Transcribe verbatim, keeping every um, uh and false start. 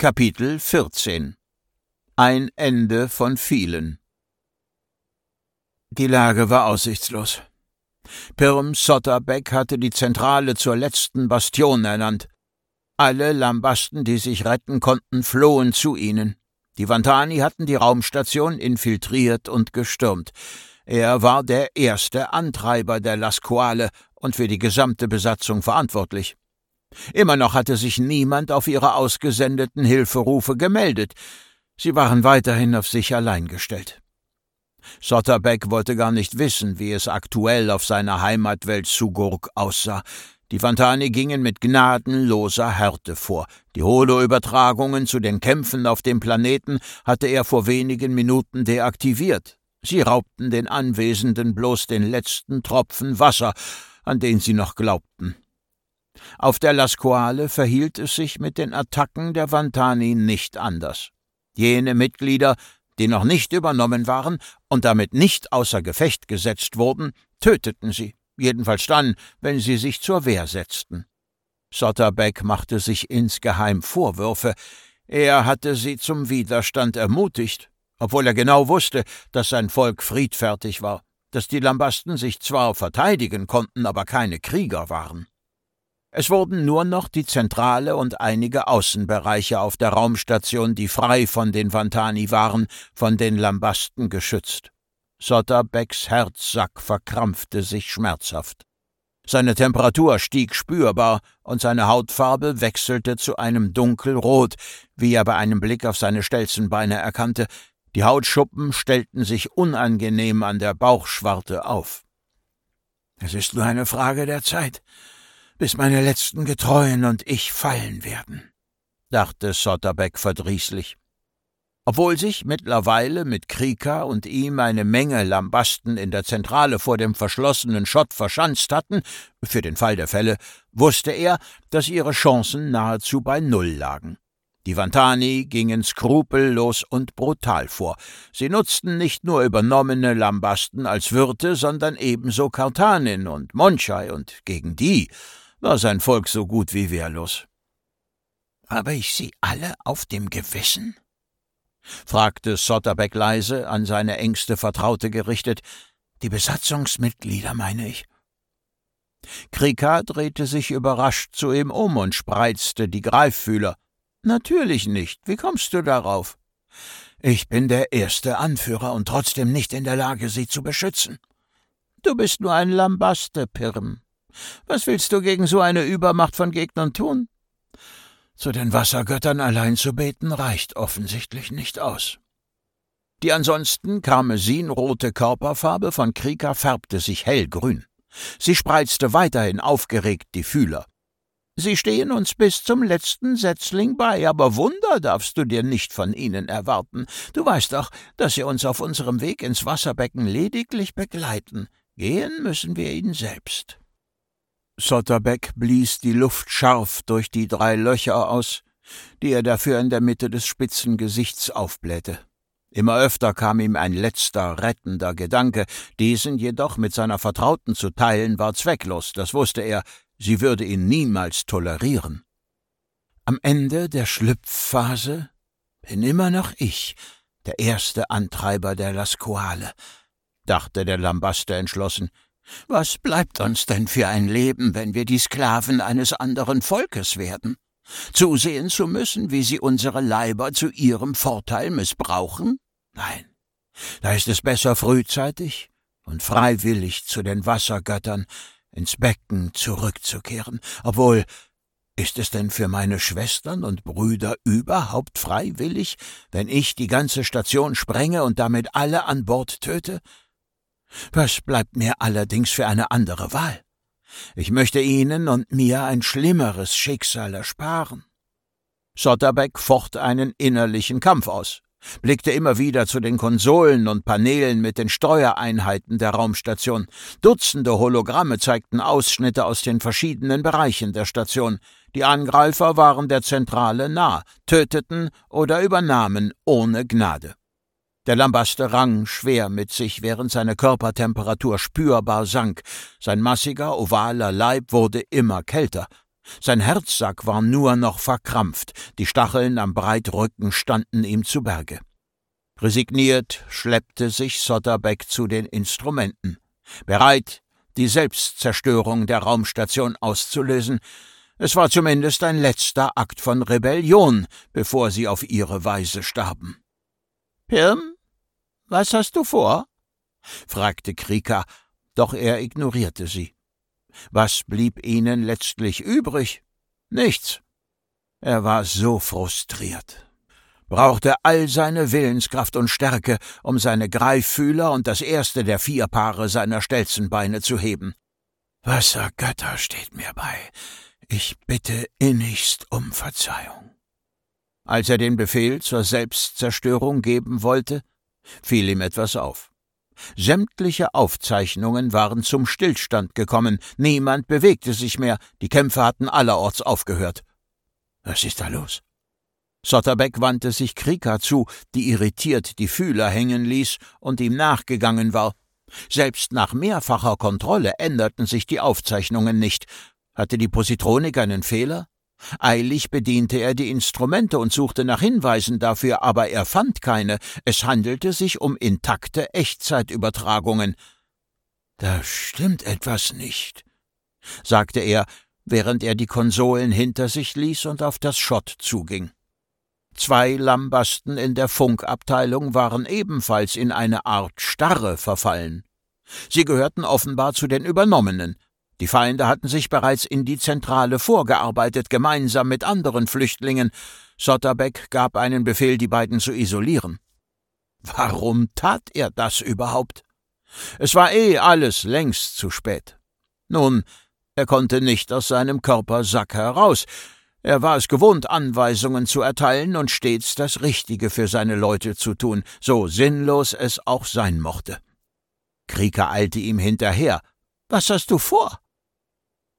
Kapitel vierzehn. Ein Ende von vielen. Die Lage war aussichtslos. Pirm Sotterbeck hatte die Zentrale zur letzten Bastion ernannt. Alle Lambasten, die sich retten konnten, flohen zu ihnen. Die Vantani hatten die Raumstation infiltriert und gestürmt. Er war der erste Antreiber der Lascoale und für die gesamte Besatzung verantwortlich. Immer noch hatte sich niemand auf ihre ausgesendeten Hilferufe gemeldet. Sie waren weiterhin auf sich allein gestellt. Sotterbeck wollte gar nicht wissen, wie es aktuell auf seiner Heimatwelt Sugurk aussah. Die Vantani gingen mit gnadenloser Härte vor. Die Holo-Übertragungen zu den Kämpfen auf dem Planeten hatte er vor wenigen Minuten deaktiviert. Sie raubten den Anwesenden bloß den letzten Tropfen Wasser, an den sie noch glaubten. Auf der Lascoale verhielt es sich mit den Attacken der Vantani nicht anders. Jene Mitglieder, die noch nicht übernommen waren und damit nicht außer Gefecht gesetzt wurden, töteten sie, jedenfalls dann, wenn sie sich zur Wehr setzten. Sotterbeck machte sich insgeheim Vorwürfe. Er hatte sie zum Widerstand ermutigt, obwohl er genau wusste, dass sein Volk friedfertig war, dass die Lambasten sich zwar verteidigen konnten, aber keine Krieger waren. Es wurden nur noch die Zentrale und einige Außenbereiche auf der Raumstation, die frei von den Vantani waren, von den Lambasten geschützt. Sotterbecks Herzsack verkrampfte sich schmerzhaft. Seine Temperatur stieg spürbar und seine Hautfarbe wechselte zu einem Dunkelrot, wie er bei einem Blick auf seine Stelzenbeine erkannte. Die Hautschuppen stellten sich unangenehm an der Bauchschwarte auf. »Es ist nur eine Frage der Zeit, bis meine letzten Getreuen und ich fallen werden«, dachte Sotterbeck verdrießlich. Obwohl sich mittlerweile mit Krika und ihm eine Menge Lambasten in der Zentrale vor dem verschlossenen Schott verschanzt hatten, für den Fall der Fälle, wusste er, dass ihre Chancen nahezu bei Null lagen. Die Vantani gingen skrupellos und brutal vor. Sie nutzten nicht nur übernommene Lambasten als Wirte, sondern ebenso Kartanin und Monchai, und gegen die war sein Volk so gut wie wehrlos. »Habe ich sie alle auf dem Gewissen?« fragte Sotterbeck leise, an seine engste Vertraute gerichtet. »Die Besatzungsmitglieder, meine ich.« Krika drehte sich überrascht zu ihm um und spreizte die Greiffühler. »Natürlich nicht. Wie kommst du darauf?« »Ich bin der erste Anführer und trotzdem nicht in der Lage, sie zu beschützen.« »Du bist nur ein Lambaste, Pirm. Was willst du gegen so eine Übermacht von Gegnern tun?« »Zu den Wassergöttern allein zu beten, reicht offensichtlich nicht aus.« Die ansonsten karmesinrote Körperfarbe von Krika färbte sich hellgrün. Sie spreizte weiterhin aufgeregt die Fühler. »Sie stehen uns bis zum letzten Setzling bei, aber Wunder darfst du dir nicht von ihnen erwarten. Du weißt doch, dass sie uns auf unserem Weg ins Wasserbecken lediglich begleiten. Gehen müssen wir ihn selbst.« Sotterbeck blies die Luft scharf durch die drei Löcher aus, die er dafür in der Mitte des spitzen Gesichts aufblähte. Immer öfter kam ihm ein letzter, rettender Gedanke, diesen jedoch mit seiner Vertrauten zu teilen, war zwecklos, das wusste er, sie würde ihn niemals tolerieren. Am Ende der Schlüpfphase bin immer noch ich, der erste Antreiber der Lascoale, dachte der Lambaste entschlossen. Was bleibt uns denn für ein Leben, wenn wir die Sklaven eines anderen Volkes werden? Zusehen zu müssen, wie sie unsere Leiber zu ihrem Vorteil missbrauchen? Nein, da ist es besser, frühzeitig und freiwillig zu den Wassergöttern ins Becken zurückzukehren. Obwohl, ist es denn für meine Schwestern und Brüder überhaupt freiwillig, wenn ich die ganze Station sprenge und damit alle an Bord töte? Was bleibt mir allerdings für eine andere Wahl? Ich möchte Ihnen und mir ein schlimmeres Schicksal ersparen.« Sotterbeck focht einen innerlichen Kampf aus, blickte immer wieder zu den Konsolen und Paneelen mit den Steuereinheiten der Raumstation. Dutzende Hologramme zeigten Ausschnitte aus den verschiedenen Bereichen der Station. Die Angreifer waren der Zentrale nah, töteten oder übernahmen ohne Gnade. Der Lambaste rang schwer mit sich, während seine Körpertemperatur spürbar sank. Sein massiger, ovaler Leib wurde immer kälter. Sein Herzsack war nur noch verkrampft, die Stacheln am Breitrücken standen ihm zu Berge. Resigniert schleppte sich Sotterbeck zu den Instrumenten, bereit, die Selbstzerstörung der Raumstation auszulösen. Es war zumindest ein letzter Akt von Rebellion, bevor sie auf ihre Weise starben. »Pirm, was hast du vor?« fragte Krika, doch er ignorierte sie. Was blieb ihnen letztlich übrig? Nichts. Er war so frustriert, brauchte all seine Willenskraft und Stärke, um seine Greiffühler und das erste der vier Paare seiner Stelzenbeine zu heben. »Wassergötter, steht mir bei. Ich bitte innigst um Verzeihung.« Als er den Befehl zur Selbstzerstörung geben wollte, fiel ihm etwas auf. Sämtliche Aufzeichnungen waren zum Stillstand gekommen, niemand bewegte sich mehr, die Kämpfe hatten allerorts aufgehört. »Was ist da los?« Sotterbeck wandte sich Krika zu, die irritiert die Fühler hängen ließ und ihm nachgegangen war. Selbst nach mehrfacher Kontrolle änderten sich die Aufzeichnungen nicht. Hatte die Positronik einen Fehler? Eilig bediente er die Instrumente und suchte nach Hinweisen dafür, aber er fand keine. Es handelte sich um intakte Echtzeitübertragungen. »Da stimmt etwas nicht«, sagte er, während er die Konsolen hinter sich ließ und auf das Schott zuging. Zwei Lambasten in der Funkabteilung waren ebenfalls in eine Art Starre verfallen. Sie gehörten offenbar zu den Übernommenen. Die Feinde hatten sich bereits in die Zentrale vorgearbeitet, gemeinsam mit anderen Flüchtlingen. Sotterbeck gab einen Befehl, die beiden zu isolieren. Warum tat er das überhaupt? Es war eh alles längst zu spät. Nun, er konnte nicht aus seinem Körpersack heraus. Er war es gewohnt, Anweisungen zu erteilen und stets das Richtige für seine Leute zu tun, so sinnlos es auch sein mochte. Krika eilte ihm hinterher. »Was hast du vor?«